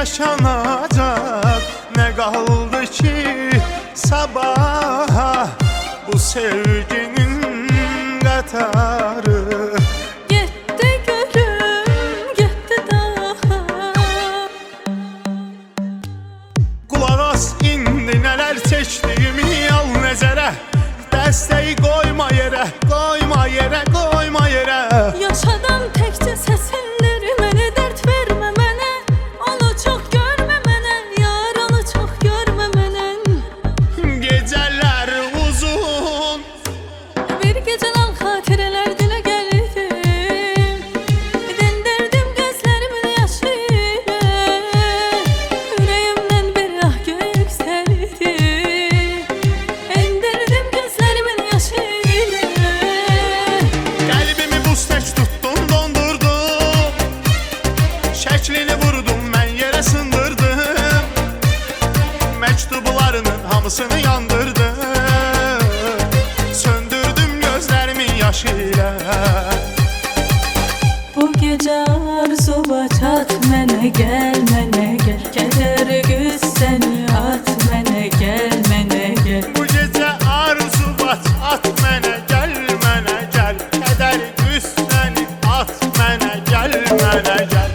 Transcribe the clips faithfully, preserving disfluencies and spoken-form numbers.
yaşanacak, ne kaldı ki sabaha bu sevginin qatarı. Getdi görüm, getdi daha. Qulaq as indi nələr çəkdiyimi al nəzərə, dəstəyi qoyma yerə, qoyma yerə, qoyma yerə. Yaşadan təkcə səsindir, mənə dərd vermə mənə. Onu çox görmə mənə, yar onu çox görmə mənə. Gecələr uzun, Bir gecədən xatirələr dilə gəlirdim. Dindirdim gözlərimin yaşı ilə, ürəyimdən bir ah göy yüksəldi. Endirdim gözlərimin yaşı ilə. qəlbimi buz tək tutdun, dondurdun. Şəklini vurdum, mən yerə sındırdım. Məktublarının hamısını yandırdım. Söndürdüm gözlərimin yaşı ilə. Bu gecə arzuva çat mənə gəl, mənə gəl. Kədər qüssəni at mənə gəl, mənə gəl. Bu gecə arzu baç at mənə gəl, mənə gəl. Kədər qüssəni at mənə gəl, mənə gəl.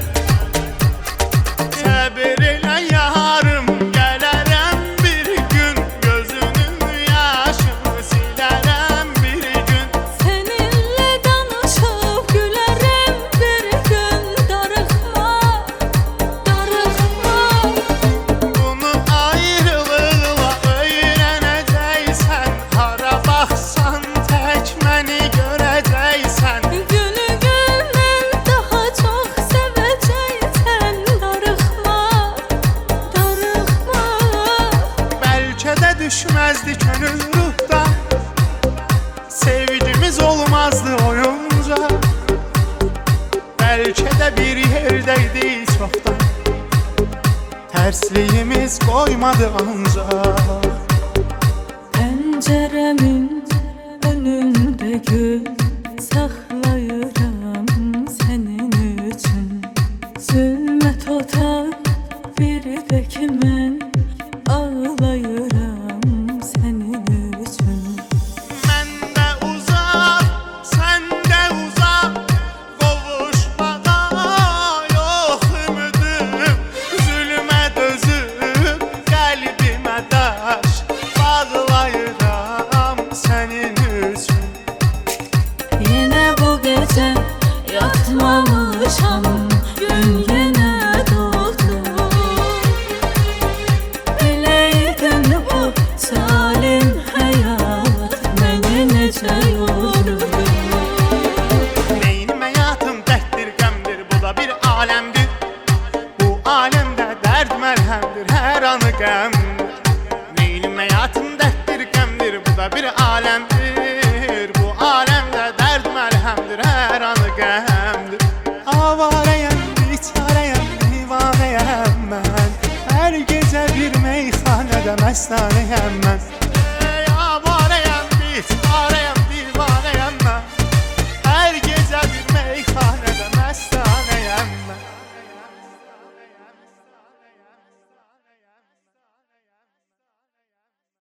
Səbir elə yarım, gələrəm bir gün. Gözünün yaşını silərəm bir gün. Səninlə danışıb gülərəm bir gün. Darıxma, darıxma. Bunu ayrılıqla öyrənəcəksən. Hara baxsan tək məni görəcəksən. Günü gündən daha çox sevəcəksən. Darıxma, darıxma. Bəlkə də düşməzdi könül ruhdan, sevgimiz olmazdı oyunca. Bəlkə də bir yerdəydik çoxdan, tərsliyimiz qoymadı ancaq. Pəncərəmin önündə gül saxlayıram sənin üçün. Zülmət otaq bir də ki mən ağlayıram sənin üçün. Mən də uzaq, sən də uzaq, qovuşmağa yox ümidim. Zülmə dözüb qəlbimə daş bağlayıram sənin üçün. Yenə bu gecə yatmamışam, gün yenə doğdu. Biləydin bu zalim həyat məni necə yordu. Neynim həyatım dərddir, qəmdir, bu da bir aləmdir. Bu aləmdə dərd məlhəmdir, hər anı qəmdir. Neynim həyatım dərddir, qəmdir, bu da bir aləmdir. Bu aləmdə dərd məlhəmdir, hər anı qəmdir. Avarəyəm, biçarəyəm, divanəyəm mən. Hər gecə bir meyxanədə məstanəyəm mən. Ey avarəyəm, biçarəyəm,